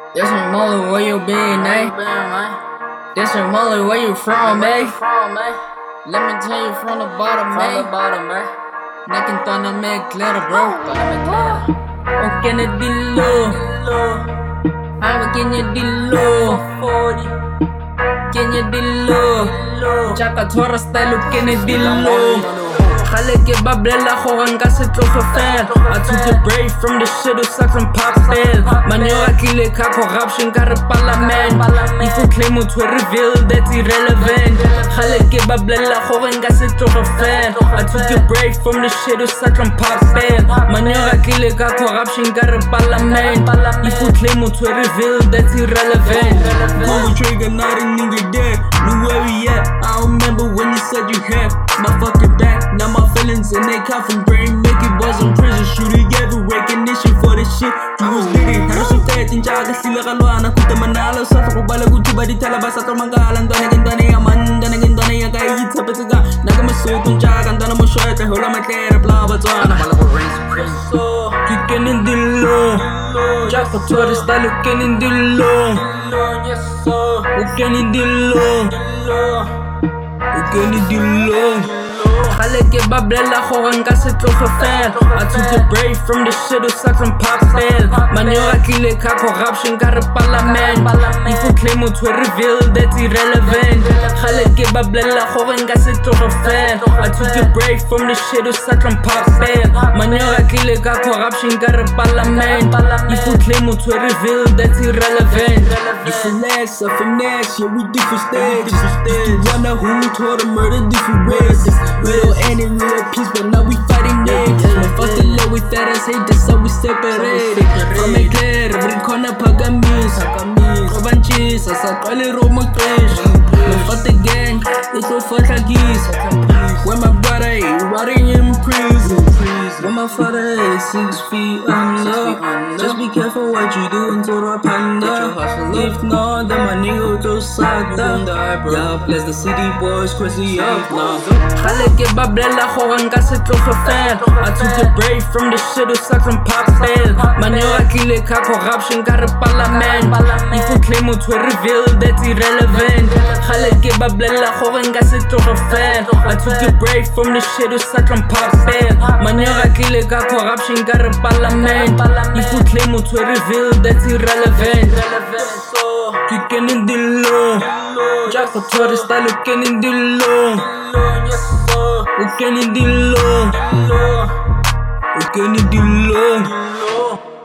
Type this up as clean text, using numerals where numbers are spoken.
That's your mother, where you been, eh? That's your mother, where you from, eh? Let me tell you from the bottom, eh? Nakin to na may clear, bro. Okay na dilo. Hawak kanya dilo. Kanya dilo. Chaka Tora style, kanya dilo. Khale ke bablela gore nka se tlogo fela. I took a break from the shit who sucks and pop fail. Manyo a tlile ka corruption ka re parliament. If you claim to reveal that's irrelevant. Khale ke bablela gore nka se tlogo fela. I took a break from the shit who sucks and pop fail. Manyo a tlile ka corruption ka re parliament. If you claim to reveal that's irrelevant. Pull the trigger, not a nigga dead. Knew where we at. I remember when you said you had my fucking back. Now my feelings in they coffin brain make it boys in prison. Shooting every recognition for the shit you was living. Harusin tayo tinjaga sila kalwana. Kuta manalo sa fakubala kutuba di talabasa to mangalan. Donagin yaman, donagin ya kaya yitsa petiga. Nagamasutong jaga, dona mo shoy. Hula matera, blah blah blah. Kicking in the low. Chaka Tora style, kicking in the low. Kicking in the low. Kicking in the low. Khale ke bablela gore nka se tlogo fela. I took a break from the shit who sucks and pop fail. Manyo a tlile ka corruption ka re parliament. If you claim to reveal that's irrelevant. Khale ke bablela gore nka se tlogo fela. I took a break from the shit who sucks and pop fail. Manyo a tlile ka corruption ka re parliament. If you claim to reveal that's irrelevant. You finesse, I finesse, yeah we different stages. You wonder who taught to murder different races. Real enemy, real peace, but now we fighting niggas. My first love with that ass hate, that's how we separated. From a clear, every corner pagamis. Kabanchis, asa kali romo crash. My first gang, it's so fuck like this. When my brother is rotting in prison. When my father is 6 feet under. Just be careful what you do into the panda. If not, then my nigga go suck down. Yeah, bless the city boys, crazy up now. Khale ke bablela gore nka se tlogo fela. I took a break from the shit who sucks and pop fail. Manyo a tlile ka corruption ka re parliament. If you claim to reveal that's irrelevant. Khale ke bablela gore nka se tlogo fela. I took a break from the shit who sucks and pop fail. Manyo a tlile ka corruption ka re parliament. If you claim to reveal that's irrelevant. Kicking in the low. Chaka Tora style, kicking in the low. Kicking in the low. Kicking in the low.